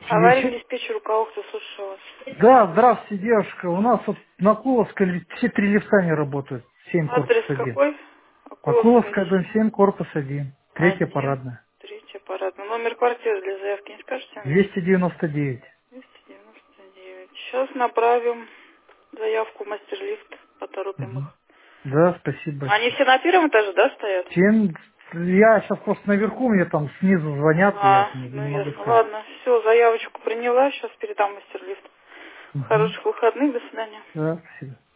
Аварийный вечер. диспетчер, руководство, слушаю вас. Да, здравствуйте, девушка. У нас вот на Куловской все 3 лифта не работают. 7 корпус Адрес 1. какой? По Окуловская, Куловской, дом 7, корпус 1. Третья 1, парадная. 3 парадный. Номер квартиры для заявки не скажете мне? 299. 299. Сейчас направим заявку в мастер-лифт, поторопим Мгм. их. Да, спасибо Они большое. все на первом этаже, да, стоят? Я сейчас просто наверху, мне там снизу звонят, я Ну не могу ясно. сказать. Ладно, все, заявочку приняла, сейчас передам в мастер-лифт. Мгм. Хороших выходных, до свидания. Да, спасибо.